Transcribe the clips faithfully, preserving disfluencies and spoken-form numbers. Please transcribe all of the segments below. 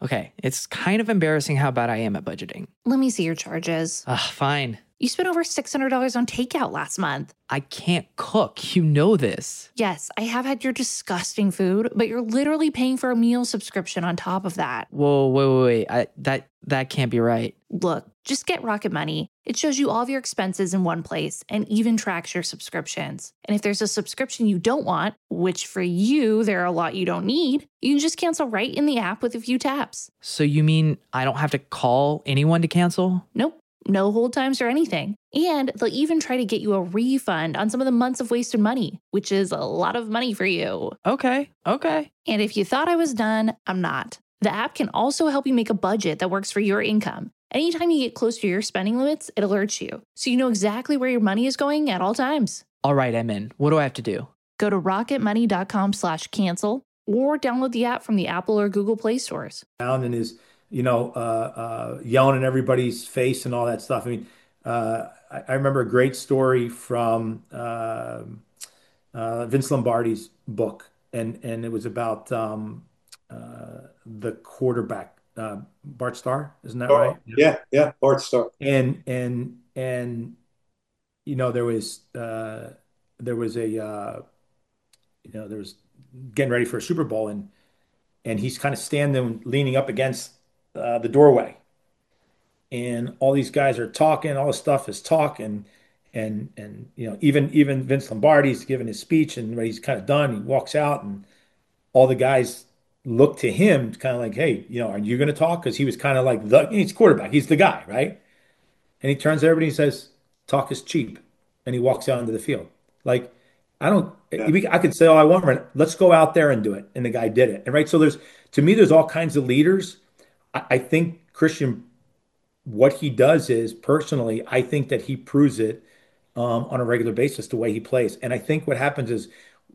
Okay, it's kind of embarrassing how bad I am at budgeting. Let me see your charges. Ugh, fine. You spent over six hundred dollars on takeout last month. I can't cook. You know this. Yes, I have had your disgusting food, but you're literally paying for a meal subscription on top of that. Whoa, wait, wait, wait. I, that, that can't be right. Look, just get Rocket Money. It shows you all of your expenses in one place and even tracks your subscriptions. And if there's a subscription you don't want, which for you, there are a lot you don't need, you can just cancel right in the app with a few taps. So you mean I don't have to call anyone to cancel? Nope. No hold times or anything. And they'll even try to get you a refund on some of the months of wasted money, which is a lot of money for you. Okay, okay. And if you thought I was done, I'm not. The app can also help you make a budget that works for your income. Anytime you get close to your spending limits, it alerts you, so you know exactly where your money is going at all times. All right, I'm in. What do I have to do? Go to rocketmoney.com slash cancel or download the app from the Apple or Google Play stores. And is, you know, uh, uh, yelling in everybody's face and all that stuff. I mean, uh, I, I remember a great story from uh, uh, Vince Lombardi's book, and and it was about um, uh, the quarterback, uh, Bart Starr, isn't that Oh, right? yeah, yeah, Bart Starr. And and and you know there was uh, there was a uh, you know there was getting ready for a Super Bowl, and and he's kind of standing leaning up against uh, the doorway, and all these guys are talking, all this stuff is talking, and and you know even even Vince Lombardi's giving his speech, and when he's kind of done, he walks out, and all the guys look to him kind of like, hey, you know, are you going to talk? Because he was kind of like the he's quarterback, he's the guy, right? And he turns to everybody and says, talk is cheap, and he walks out into the field. Like, I don't, Yeah. we, I could say all I want, but let's go out there and do it. And the guy did it. And right. So there's, to me, there's all kinds of leaders. I, I think Christian, what he does is personally, I think that he proves it um, on a regular basis, the way he plays. And I think what happens is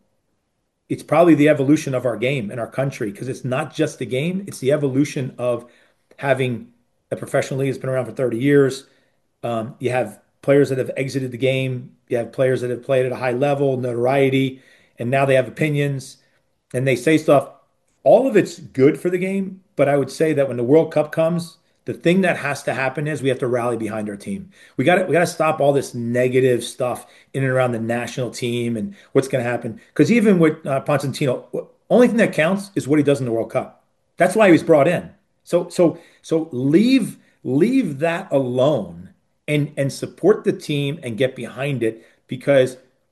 it's probably the evolution of our game in our country, because it's not just the game, it's the evolution of having a professional league that's been around for thirty years. Um, you have players that have exited the game. You have players that have played at a high level, notoriety, and now they have opinions and they say stuff. All of it's good for the game, but I would say that when the World Cup comes, the thing that has to happen is we have to rally behind our team. We got to we got to stop all this negative stuff in and around the national team and what's going to happen. Because even with uh, Pochettino, only thing that counts is what he does in the World Cup. That's why he was brought in. So so so leave leave that alone and and support the team and get behind it, because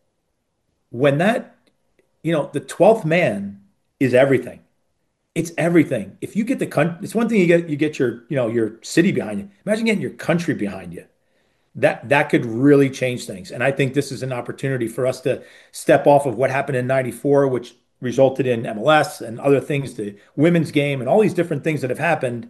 when that, you know, the twelfth man is everything. It's everything. If you get the country, it's one thing you get you get your, you know, your city behind you. Imagine getting your country behind you. That that could really change things. And I think this is an opportunity for us to step off of what happened in ninety-four, which resulted in M L S and other things, the women's game and all these different things that have happened.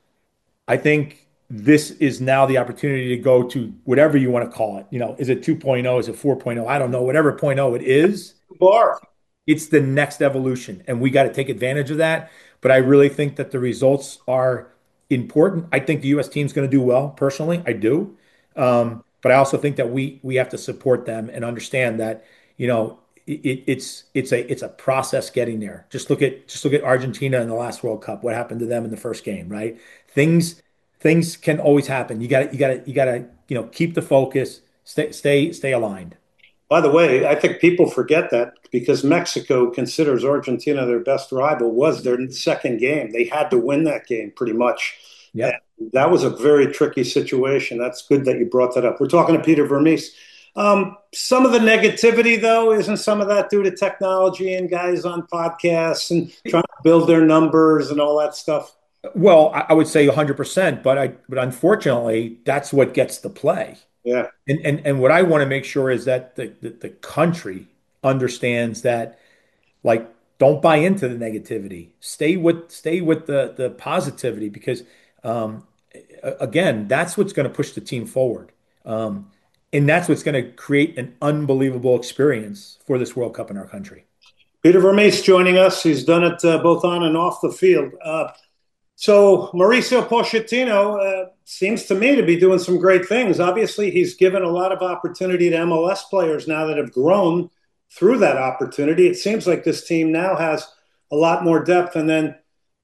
I think this is now the opportunity to go to whatever you want to call it. You know, is it two point oh? Is it four point oh? I don't know. Whatever point oh it is. Bar. It's the next evolution, and we got to take advantage of that. But I really think that the results are important. I think the U S team's going to do well. Personally, I do. Um, but I also think that we we have to support them and understand that, you know, it, it's it's a it's a process getting there. Just look at just look at Argentina in the last World Cup. What happened to them in the first game, right? Things things can always happen. You got to you got to you got to you know keep the focus, stay stay stay aligned. By the way, I think people forget that because Mexico considers Argentina their best rival, was their second game. They had to win that game pretty much. Yeah. That was a very tricky situation. That's good that you brought that up. We're talking to Peter Vermes. Um, some of the negativity, though, isn't some of that due to technology and guys on podcasts and trying to build their numbers and all that stuff? Well, I I would say one hundred percent, but I but unfortunately, that's what gets the play. Yeah. And and and what I want to make sure is that the, the the country understands that, like, don't buy into the negativity. Stay with stay with the the positivity, because um, a- again, that's what's going to push the team forward. Um, and that's what's going to create an unbelievable experience for this World Cup in our country. Peter Vermes joining us. He's done it uh, both on and off the field. Uh, So Mauricio Pochettino uh, seems to me to be doing some great things. Obviously, he's given a lot of opportunity to M L S players now that have grown through that opportunity. It seems like this team now has a lot more depth. And then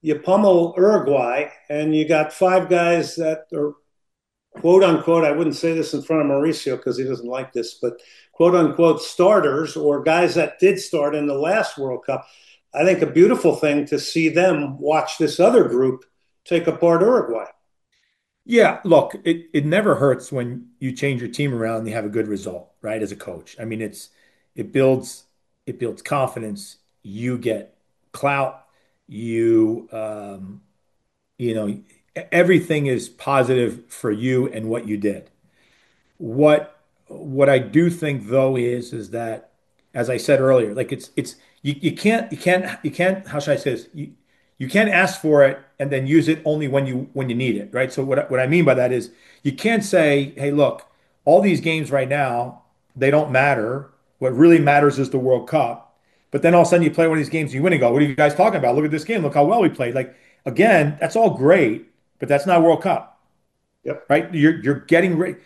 you pummel Uruguay, and you got five guys that are quote unquote, I wouldn't say this in front of Mauricio because he doesn't like this, but quote unquote starters or guys that did start in the last World Cup. I think a beautiful thing to see them watch this other group take apart Uruguay. Yeah, look, it, it never hurts when you change your team around and you have a good result, right? As a coach. I mean, it's it builds it builds confidence. You get clout. You um, you know, everything is positive for you and what you did. What what I do think though is is that, as I said earlier, like it's it's you, you can't you can't you can't how should I say this? You, you can't ask for it and then use it only when you when you need it, right? So what what I mean by that is you can't say, hey, look, all these games right now, they don't matter. What really matters is the World Cup. But then all of a sudden you play one of these games, you win and go, what are you guys talking about? Look at this game. Look how well we played. Like again, that's all great, but that's not World Cup. Yep. Right? You're you're getting ready.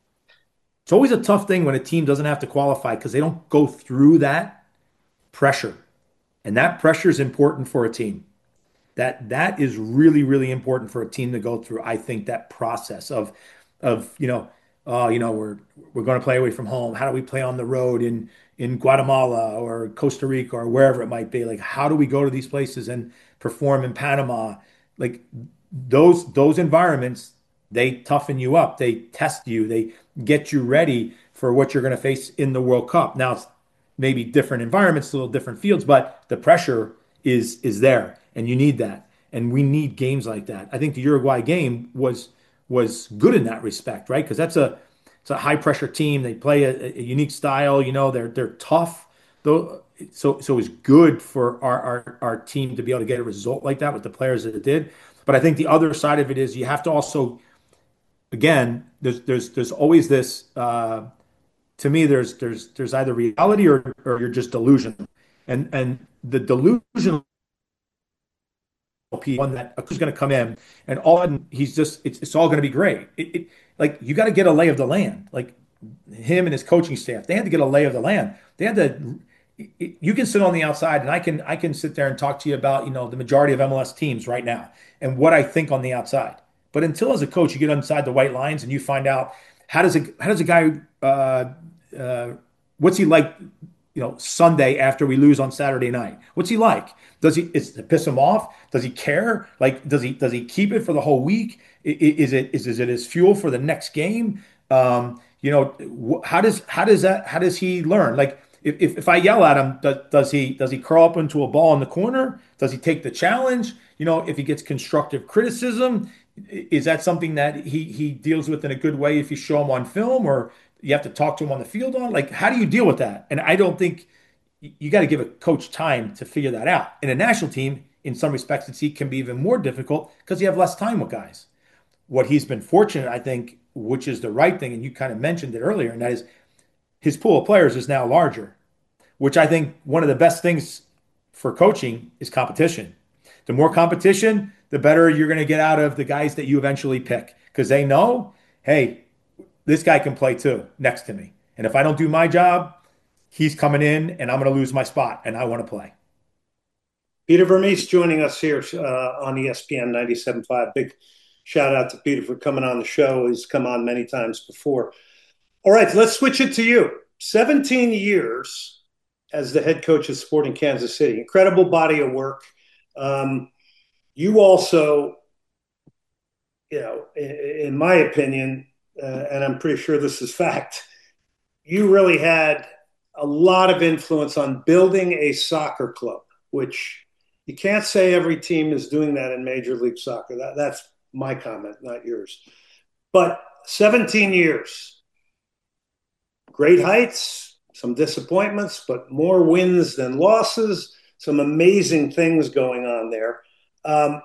It's always a tough thing when a team doesn't have to qualify because they don't go through that pressure. And that pressure is important for a team. That that is really, really important for a team to go through. I think that process of of, you know, uh, you know, we're we're going to play away from home. How do we play on the road in in Guatemala or Costa Rica or wherever it might be? Like, how do we go to these places and perform in Panama? Like those those environments, they toughen you up. They test you. They get you ready for what you're going to face in the World Cup. Now, it's maybe different environments, a little different fields, but the pressure is is there, and you need that. And we need games like that. I think the Uruguay game was was good in that respect, right? Because that's a it's a high pressure team. They play a, a unique style. You know, they're they're tough. Though, so so it was good for our, our our team to be able to get a result like that with the players that it did. But I think the other side of it is you have to also, again, there's there's there's always this. Uh, to me, there's there's there's either reality or or you're just delusional, and and the delusional one that who's going to come in and all he's just it's it's all going to be great. It, it like you got to get a lay of the land. Like him and his coaching staff, they had to get a lay of the land. They had to. You can sit on the outside, and I can I can sit there and talk to you about you know the majority of M L S teams right now and what I think on the outside. But until as a coach you get inside the white lines and you find out how does a how does a guy uh, uh, what's he like you know Sunday after we lose on Saturday night? What's he like? Does he is it piss him off? Does he care? Like does he does he keep it for the whole week? Is it is, is it his fuel for the next game? Um, you know how does how does that how does he learn? Like if, if, if I yell at him, does, does he does he curl up into a ball in the corner? Does he take the challenge? You know, if he gets constructive criticism, is that something that he he deals with in a good way if you show him on film, or you have to talk to him on the field on? Like, how do you deal with that? And I don't think you got to give a coach time to figure that out. In a national team, in some respects, it's, it can be even more difficult because you have less time with guys. What he's been fortunate, I think, which is the right thing, and you kind of mentioned it earlier, and that is his pool of players is now larger, which I think one of the best things for coaching is competition. The more competition, the better you're going to get out of the guys that you eventually pick because they know, hey, this guy can play too next to me. And if I don't do my job, he's coming in and I'm going to lose my spot and I want to play. Peter Vermes joining us here uh, on E S P N ninety-seven point five. Big shout out to Peter for coming on the show. He's come on many times before. All right, let's switch it to you. seventeen years as the head coach of Sporting Kansas City. Incredible body of work. Um, you also, you know, in, in my opinion, uh, and I'm pretty sure this is fact, you really had a lot of influence on building a soccer club, which you can't say every team is doing that in Major League Soccer. That, that's my comment, not yours. But seventeen years, great heights, some disappointments, but more wins than losses, some amazing things going on there. Um,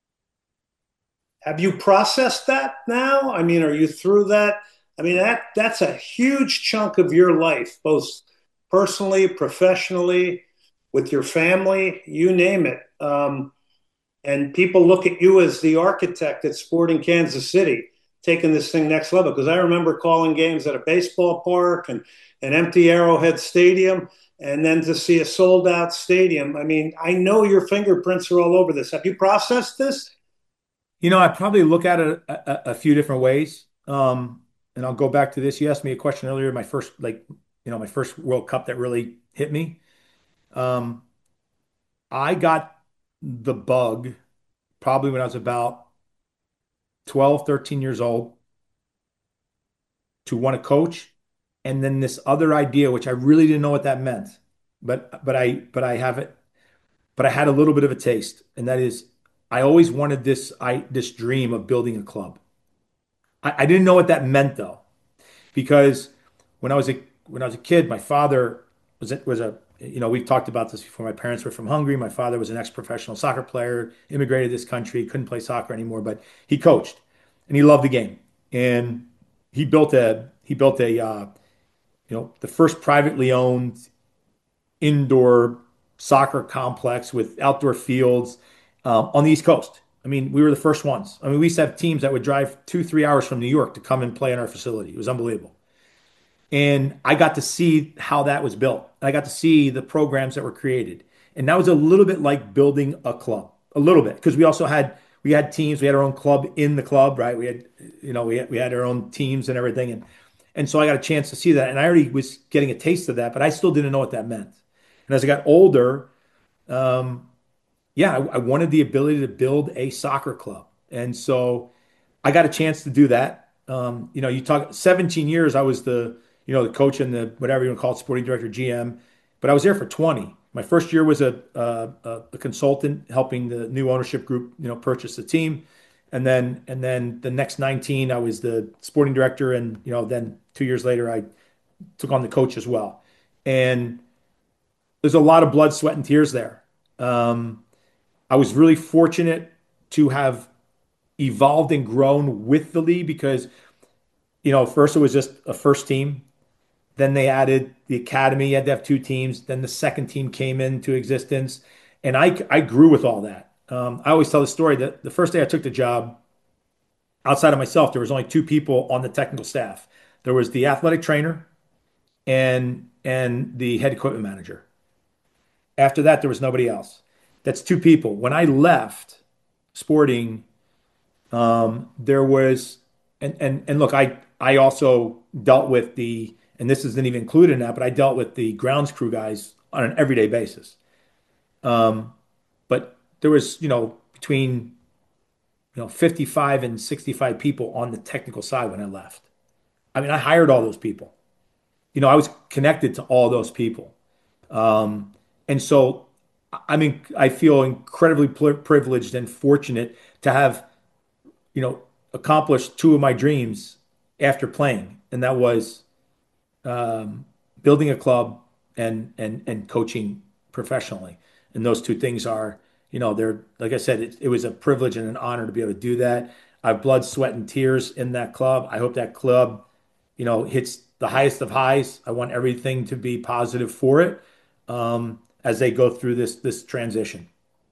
have you processed that now? I mean, are you through that? I mean, that that's a huge chunk of your life, both personally, professionally, with your family, you name it. Um, and people look at you as the architect at Sporting Kansas City, taking this thing next level. Because I remember calling games at a baseball park and an empty Arrowhead Stadium. and then to see a sold out stadium. I mean, I know your fingerprints are all over this. Have you processed this? You know, I probably look at it a, a, a few different ways. Um, and I'll go back to this. You asked me a question earlier, my first, like, you know, my first World Cup that really hit me. Um, I got the bug probably when I was about twelve, thirteen years old to want to coach. And then this other idea, which I really didn't know what that meant, but but I but I have it, but I had a little bit of a taste, and that is I always wanted this I this dream of building a club. I, I didn't know what that meant though, because when I was a when I was a kid, my father was a, was a you know we've talked about this before. My parents were from Hungary. My father was an ex-professional soccer player, immigrated to this country, couldn't play soccer anymore, but he coached and he loved the game. And he built a he built a uh, you know the first privately owned indoor soccer complex with outdoor fields um, on the East Coast. I mean, we were the first ones. I mean, we used to have teams that would drive two, three hours from New York to come and play in our facility. It was unbelievable. And I got to see how that was built. I got to see the programs that were created. And that was a little bit like building a club, a little bit, because we also had we had teams, we had our own club in the club, right? We had, you know, we had, we had our own teams and everything. And and so I got a chance to see that. And I already was getting a taste of that, but I still didn't know what that meant. And as I got older, um, yeah, I, I wanted the ability to build a soccer club. And so I got a chance to do that. Um, you know, you talk seventeen years, I was the, you know, the coach and the whatever you want to call it, sporting director, G M, but I was there for twenty. My first year was a, a, a consultant helping the new ownership group, you know, purchase the team. And then, and then the next nineteen, I was the sporting director. And, you know, then two years later, I took on the coach as well. And there's a lot of blood, sweat, and tears there. Um, I was really fortunate to have evolved and grown with the league because, you know, first it was just a first team. Then they added the academy. You had to have two teams. Then the second team came into existence. And I, I grew with all that. Um, I always tell the story that the first day I took the job, outside of myself, there was only two people on the technical staff. There was the athletic trainer and and the head equipment manager. After that, there was nobody else. That's two people. When I left Sporting, um, there was, and and and look, I I also dealt with the, and this isn't even included in that, but I dealt with the grounds crew guys on an everyday basis. Um, but there was, you know, between you know fifty-five and sixty-five people on the technical side when I left. I mean, I hired all those people. You know, I was connected to all those people. Um, and so, I mean, I feel incredibly privileged and fortunate to have, you know, accomplished two of my dreams after playing, and that was um, building a club and and and coaching professionally. And those two things are, you know, they're like I said, it, it was a privilege and an honor to be able to do that. I have blood, sweat, and tears in that club. I hope that club, you know, hits the highest of highs. I want everything to be positive for it um, as they go through this this transition.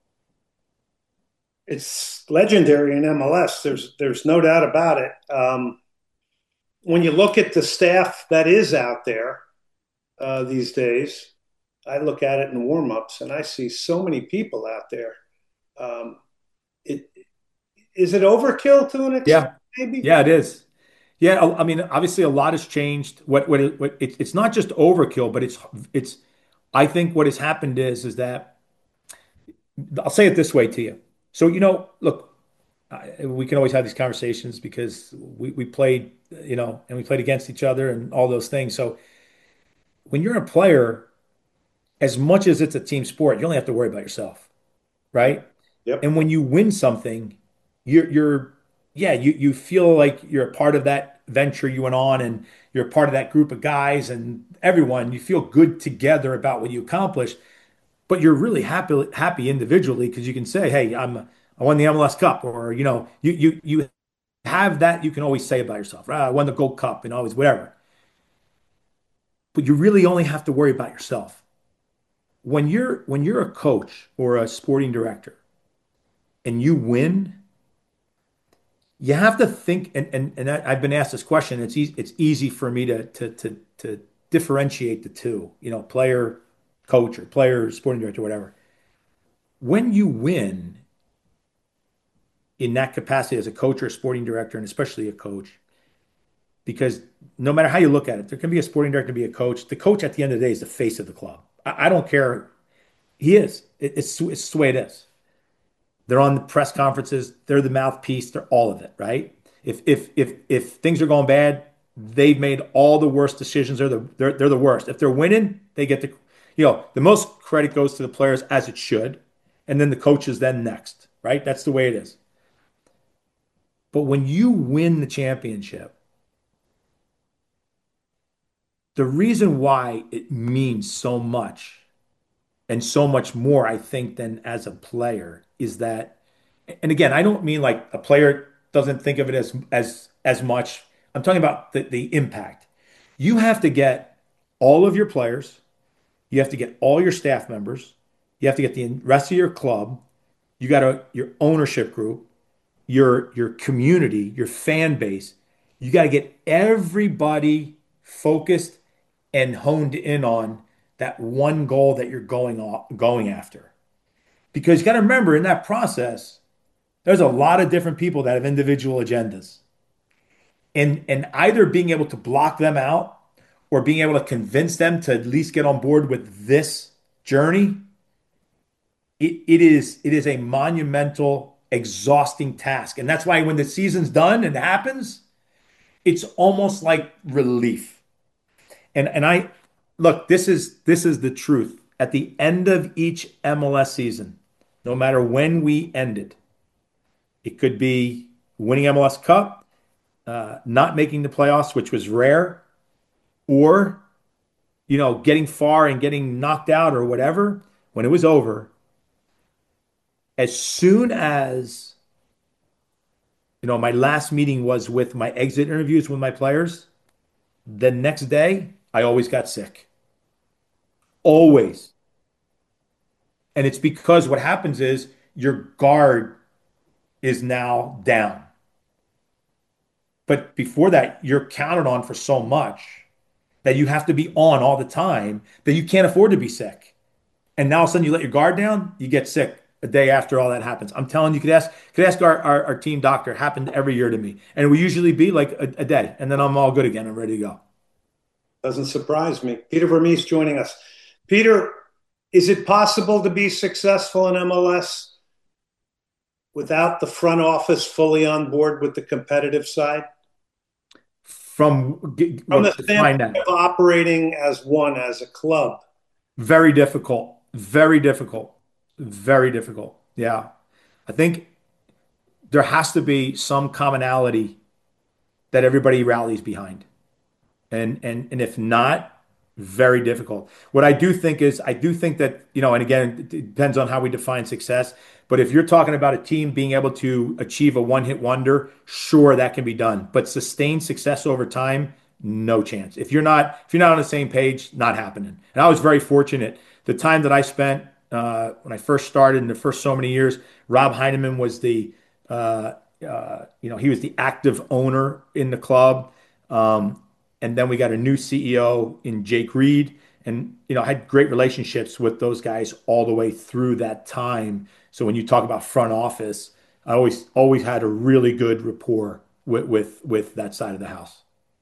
It's legendary in M L S. There's there's no doubt about it. Um, when you look at the staff that is out there uh, these days, I look at it in warm-ups and I see so many people out there. Um, it is it overkill to an extent? Yeah, Maybe. yeah, it is. Yeah, I I mean, obviously, a lot has changed. What what, it, what it, it's not just overkill, but it's it's. I think what has happened is is that I'll say it this way to you. So you know, look, I, we can always have these conversations because we we played, you know, and we played against each other and all those things. So when you're a player, as much as it's a team sport, you only have to worry about yourself, right? Yep. And when you win something, you're you're yeah, you you feel like you're a part of that venture you went on and you're a part of that group of guys and everyone, you feel good together about what you accomplished, but you're really happy happy individually because you can say, "Hey, I'm I won the M L S Cup," or you know, you you you have that you can always say about yourself, right? I won the Gold Cup and always whatever. But you really only have to worry about yourself. When you're when you're a coach or a sporting director and you win, you have to think, and, and, and I- have been asked this question. It's easy, it's easy for me to, to, to, to differentiate the two, you know, player coach or player or sporting director, whatever. When you win in that capacity as a coach or a sporting director, and especially a coach, because no matter how you look at it, there can be a sporting director, be a coach. The coach at the end of the day is the face of the club. I, I don't care. He is. It, it's, it's the way it is. They're on the press conferences. They're the mouthpiece. They're all of it, right? If if if if things are going bad, they've made all the worst decisions. They're the they're, they're the worst. If they're winning, they get the, you know, the most credit goes to the players as it should, and then the coaches then next, right? That's the way it is. But when you win the championship, the reason why it means so much and so much more, I think, than as a player is that, and again, I don't mean like a player doesn't think of it as as as much. I'm talking about the, the impact. You have to get all of your players, you have to get all your staff members, you have to get the rest of your club, you got a, your ownership group, your your community, your fan base. You got to get everybody focused and honed in on that one goal that you're going off, going after. Because you got to remember in that process, there's a lot of different people that have individual agendas. And and either being able to block them out or being able to convince them to at least get on board with this journey, it, it is it is a monumental, exhausting task. And that's why when the season's done and it happens, it's almost like relief. And and I look, this is this is the truth. At the end of each M L S season, no matter when we end it, it could be winning M L S Cup, uh, not making the playoffs, which was rare, or you know, getting far and getting knocked out or whatever. When it was over, as soon as you know, my last meeting was with my exit interviews with my players. The next day, I always got sick. Always. And it's because what happens is your guard is now down. But before that, you're counted on for so much that you have to be on all the time that you can't afford to be sick. And now all of a sudden you let your guard down, you get sick a day after all that happens. I'm telling you, you could ask could ask our, our, our team doctor. It happened every year to me. And it would usually be like a, a day. And then I'm all good again. I'm ready to go. Doesn't surprise me. Peter Vermes joining us. Peter, is it possible to be successful in M L S without the front office fully on board with the competitive side? From, From the standpoint of operating as one, as a club. Very difficult. Very difficult. Very difficult. Yeah. I think there has to be some commonality that everybody rallies behind. And and and if not, very difficult. What I do think is, I do think that, you know, and again, it depends on how we define success. But if you're talking about a team being able to achieve a one-hit wonder, sure, that can be done. But sustained success over time, no chance. If you're not, if you're not on the same page, not happening. And I was very fortunate. The time that I spent uh, when I first started in the first so many years, Rob Heineman was the, uh, uh, you know, he was the active owner in the club. Um, And then we got a new C E O in Jake Reed, and you know, I had great relationships with those guys all the way through that time. So when you talk about front office, I always always had a really good rapport with with with that side of the house.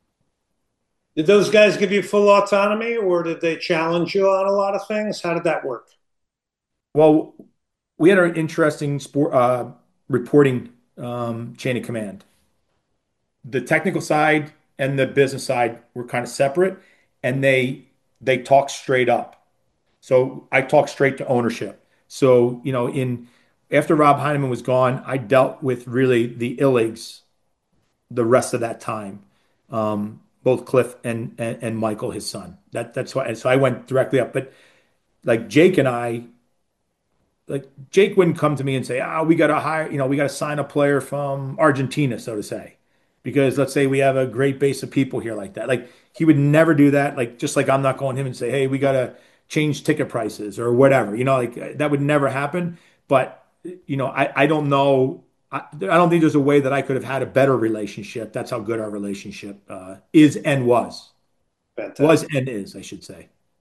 Did those guys give you full autonomy, or did they challenge you on a lot of things? How did that work? Well, we had an interesting sport uh, reporting um, chain of command. The technical side and the business side were kind of separate, and they they talk straight up. So I talk straight to ownership. So, you know, in after Rob Heineman was gone, I dealt with really the Illigs the rest of that time. Um, both Cliff and, and and Michael, his son. That that's why. So I went directly up. But like Jake and I, like Jake wouldn't come to me and say, "Ah, we got to hire, you know, we got to sign a player from Argentina," so to say. Because let's say we have a great base of people here like that. Like he would never do that. Like just like I'm not going to him and say, hey, we got to change ticket prices or whatever. You know, like that would never happen. But, you know, I, I don't know. I, I don't think there's a way that I could have had a better relationship. That's how good our relationship uh, is and was. Fantastic. Was and is, I should say.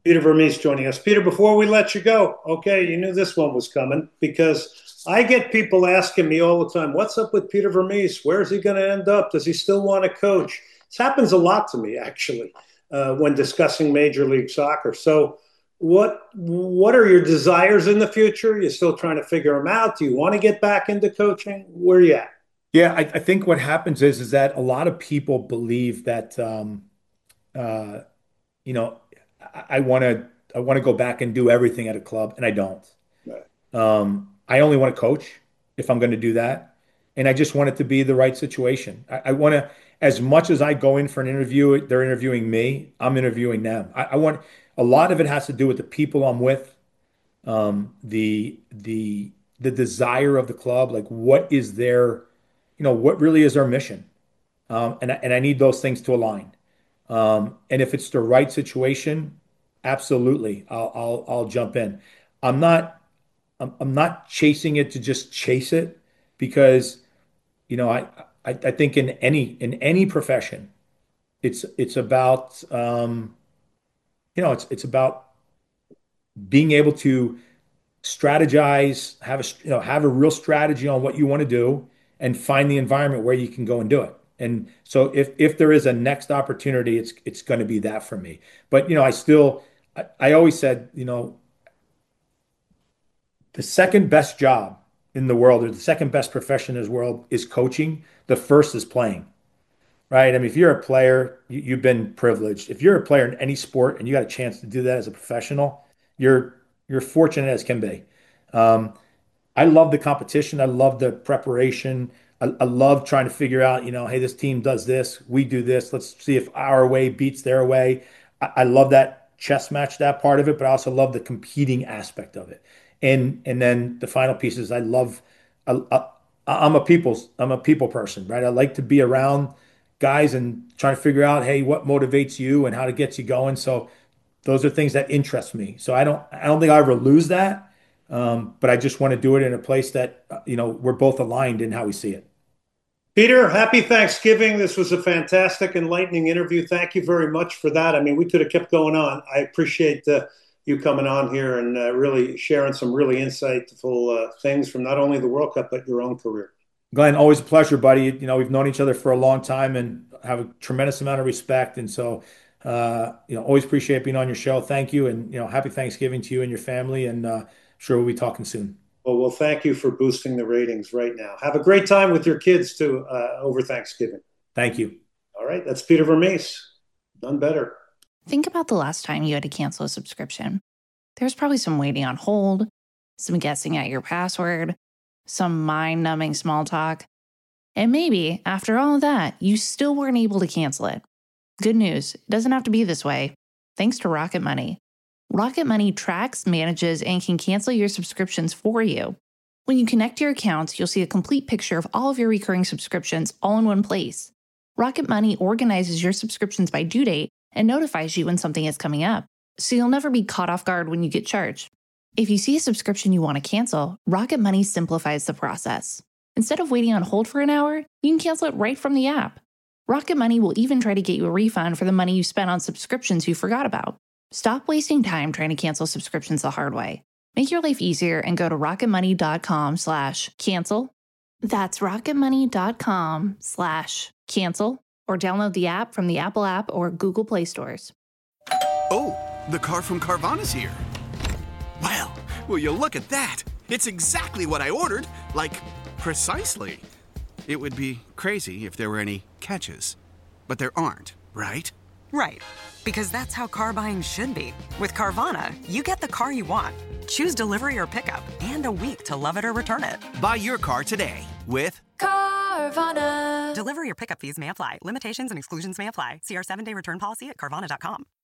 Peter Vermes joining us. Peter, before we let you go, okay, you knew this one was coming because I get people asking me all the time, what's up with Peter Vermes? Where's he going to end up? Does he still want to coach? This happens a lot to me, actually, uh, when discussing Major League Soccer. So what what are your desires in the future? You're still trying to figure them out. Do you want to get back into coaching? Where are you at? Yeah, I, I think what happens is, is that a lot of people believe that, um, uh, you know, I want to I want to go back and do everything at a club, and I don't. Right. Um, I only want to coach if I'm going to do that, and I just want it to be the right situation. I, I want to, as much as I go in for an interview, they're interviewing me. I'm interviewing them. I, I want a lot of it has to do with the people I'm with, um, the the the desire of the club, like what is their, you know, what really is our mission, um, and I, and I need those things to align. Um, and if it's the right situation, absolutely, I'll I'll I'll jump in. I'm not I'm, I'm not chasing it to just chase it because, you know, I, I I think in any in any profession, it's it's about um, you know, it's it's about being able to strategize, have a you know have a real strategy on what you want to do, and find the environment where you can go and do it. And so if if there is a next opportunity, it's it's going to be that for me. But you know, I still I, I always said, you know, the second best job in the world, or the second best profession in this world, is coaching. The first is playing, right? I mean, if you're a player, you, you've been privileged. If you're a player in any sport and you got a chance to do that as a professional, you're you're fortunate as can be. Um, I love the competition. I love the preparation. I, I love trying to figure out, you know, hey, this team does this, we do this. Let's see if our way beats their way. I, I love that chess match, that part of it, but I also love the competing aspect of it. And and then the final piece is I love. I, I, I'm a people's. I'm a people person, right? I like to be around guys and trying to figure out, hey, what motivates you and how to get you going. So those are things that interest me. So I don't. I don't think I ever lose that. Um, but I just want to do it in a place that, uh, you know, we're both aligned in how we see it. Peter, happy Thanksgiving. This was a fantastic, enlightening interview. Thank you very much for that. I mean, we could have kept going on. I appreciate uh, you coming on here and uh, really sharing some really insightful uh, things from not only the World Cup, but your own career. Glenn, always a pleasure, buddy. You know, we've known each other for a long time and have a tremendous amount of respect. And so, uh, you know, always appreciate being on your show. Thank you. And, you know, happy Thanksgiving to you and your family. And uh, sure we'll be talking soon. Well, well, thank you for boosting the ratings right now. Have a great time with your kids too uh, over Thanksgiving. Thank you. All right. That's Peter Vermes. None better. Think about the last time you had to cancel a subscription. There's probably some waiting on hold, some guessing at your password, some mind-numbing small talk. And maybe, after all of that, you still weren't able to cancel it. Good news, it doesn't have to be this way. Thanks to Rocket Money. Rocket Money tracks, manages, and can cancel your subscriptions for you. When you connect your accounts, you'll see a complete picture of all of your recurring subscriptions all in one place. Rocket Money organizes your subscriptions by due date and notifies you when something is coming up, so you'll never be caught off guard when you get charged. If you see a subscription you want to cancel, Rocket Money simplifies the process. Instead of waiting on hold for an hour, you can cancel it right from the app. Rocket Money will even try to get you a refund for the money you spent on subscriptions you forgot about. Stop wasting time trying to cancel subscriptions the hard way. Make your life easier and go to rocketmoney.com slash cancel. That's rocketmoney.com slash cancel or download the app from the Apple App or Google Play stores. Oh, the car from Carvana's here. Well, will you look at that? It's exactly what I ordered, like precisely. It would be crazy if there were any catches, but there aren't, right? Right, because that's how car buying should be. With Carvana, you get the car you want. Choose delivery or pickup, and a week to love it or return it. Buy your car today with Carvana. Delivery or pickup fees may apply. Limitations and exclusions may apply. See our seven-day return policy at Carvana dot com.